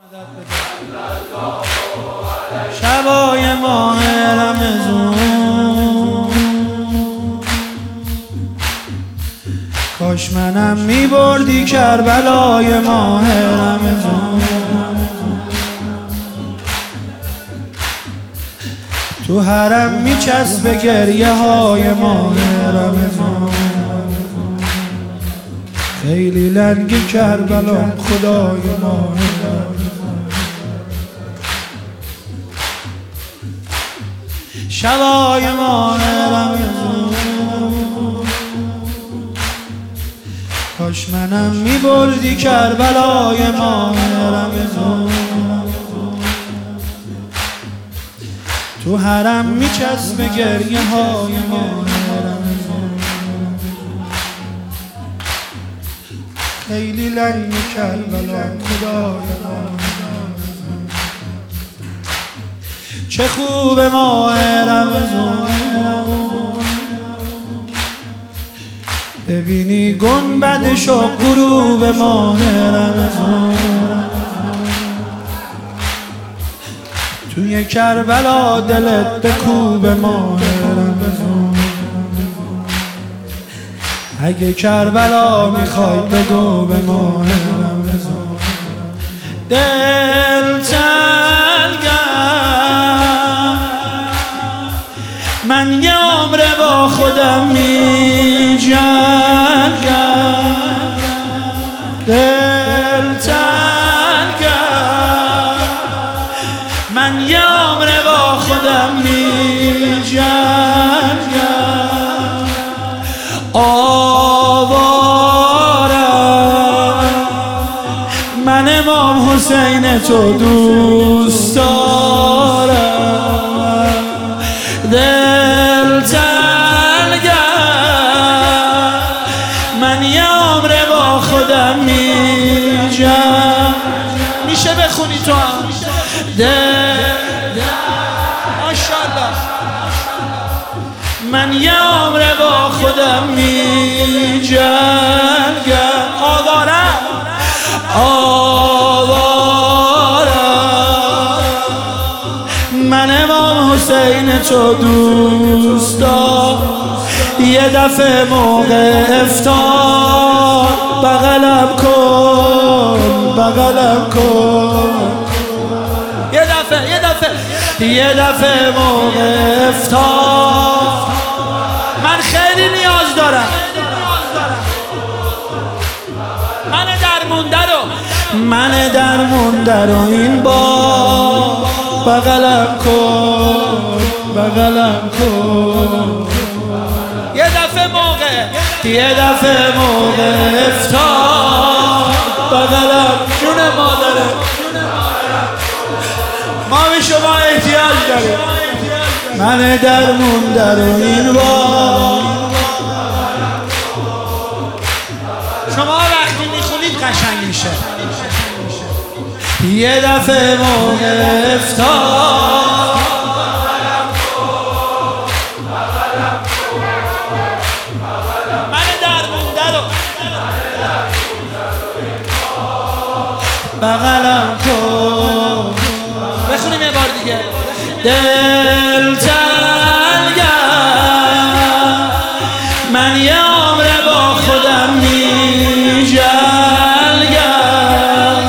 شبای ماه رمضان کاش منم میبردی کربلای ماه رمضان. تو حرم میچسبه گریه های ماه رمضان. خیلی لنگ کربلا خدای ماه رمضان. شبای ماه رمضان کاش منم میبردی کربلای ماه رمضان. تو حرم میچسبه گریه های ماه رمضان. خیلی لنگ کربلا خدای ماه. چه خوب ماه رمضان ببینی گنبدش و غروب ماه رمضان. توی کربلا دلت به کوب ماه رمضان. اگه کربلا میخوای بگو به ماه رمضان. دل من یه عمر با خودم می جنگم. دل تنگم من یه عمر با خودم می جنگم. آوارم من امام حسین تو دوست دارم. دل تنگم من یه عمر با خودم می جنگم. میشه بخونی تو هم ماشاءالله. من یه عمر با خودم می جنگم. آوارم من امام حسین تو دوست دارم. یه دفعه موقع افطار بغلم کن بغلم کن. یه دفعه موقع افطار من خیلی نیاز دارم. من درمونده رو این بار بغلم کن بغلم کن. یه دفعه موقع افتار بغلم. جون مادره ما به شما احتیاج داریم. من درمونده رو این بار. شما وقتی میخونید قشنگ میشه. یه دفعه موقع افتار من درمونده رو بغلم کن. بخونیم یه بار دیگه. دل تنگم من یه عمر با خودم می جنگم.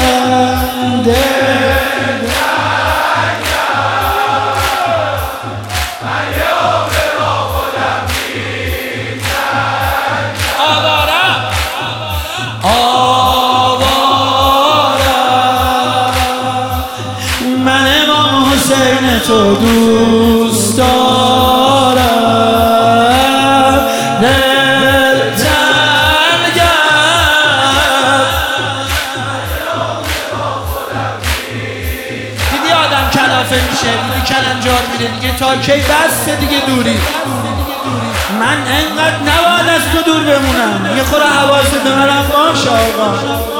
من امام حسین تو دوست دارم. دل تنگم دیدی آدم کلافه میشه، دیدی کلنجار میره دیگه. تا کی بسته دیگه دوری. من انقدر نباید از تو دور بمونم. یه خورده حواست به منم باشه آقا.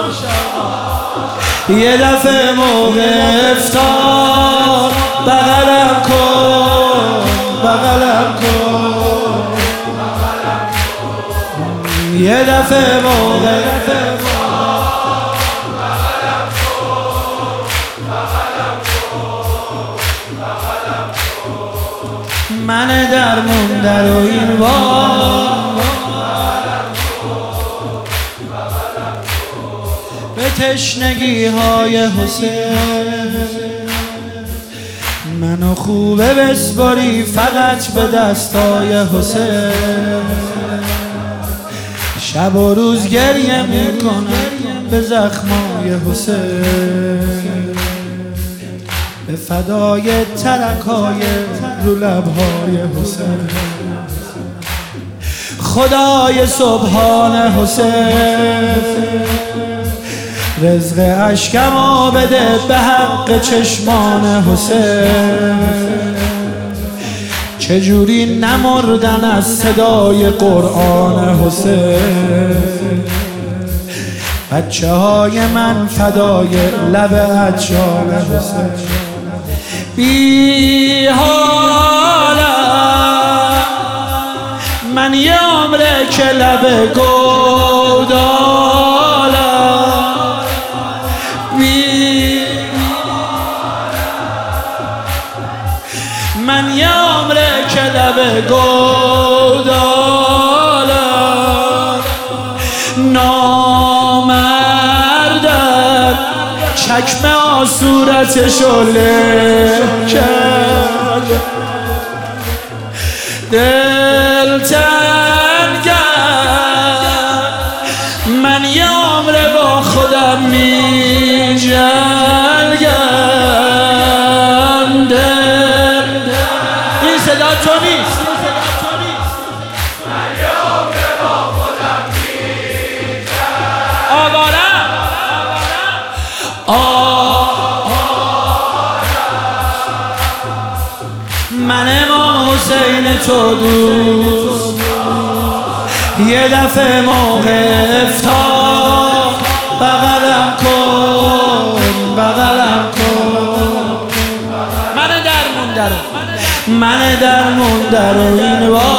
یه دفعه موقع افتار بغلم کن بغلم کن. یه دفعه موقع من درمونده رو این وار به تشنگی های حسین منو خوبه بسپاری فقط به دستای حسین شب و روز گریه میکنم به زخمای حسین به فدای ترکای رو لبهای حسین خدای سبحان حسین رزق اشکمو بده به حق چشمان حسین چجوری نمردن از صدای قرآن حسین بچه های من فدای لب اجال حسین بی حالا من یه عمره که لب گودالا من یه عمره که لب گودالا نامردن چکمه آصورتشو له کرد دل تنگم من یه عمره با خودم می جنگم این صدا تو نیست من یه عمره با خودم می جنگم آوارم من امام حسین تو دوست یه دفعه موقع افتار بغلم کن من درمونده رو این وار